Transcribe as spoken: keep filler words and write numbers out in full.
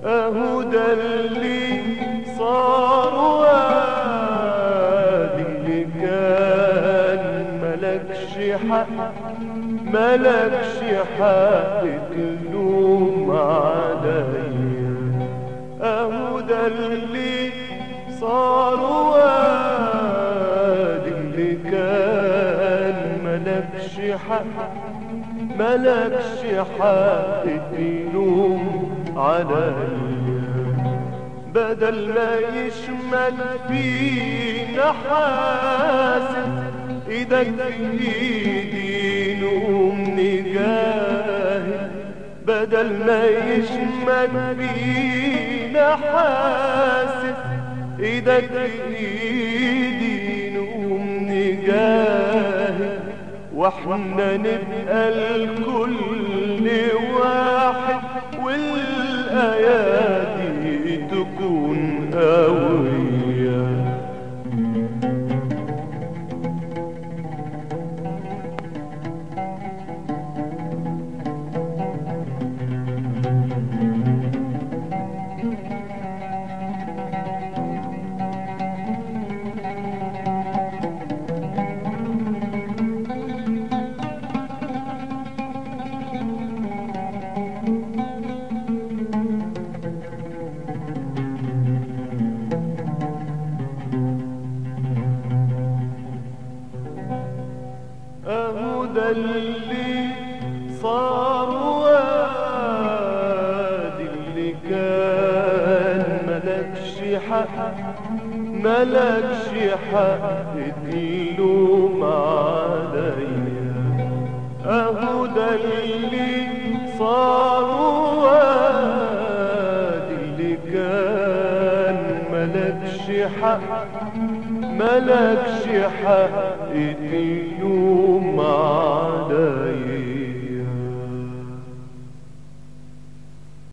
اهو ده اللي صار وادي اللي كان ملكش حق ملكش حق تلوم عليا. اهو ده اللي صار وادي اللي كان ملكش حق ملكش حق تلوم عليا. بدل ما يشمل فينا حاسد ايدك في ايدي نقوم نجاهد. بدل ما يشمل فينا حاسد ايدك في ايدي نقوم نجاهد. واحنا نبقى الكل واحد والايادي تكون قوية. اهو ده اللي صار وادي اللي كان ملكش حق ملكش حق تلوم عليا. اهو ده اللي صار وادي اللي كان ملكش حق ملكش حق تلوم عليا.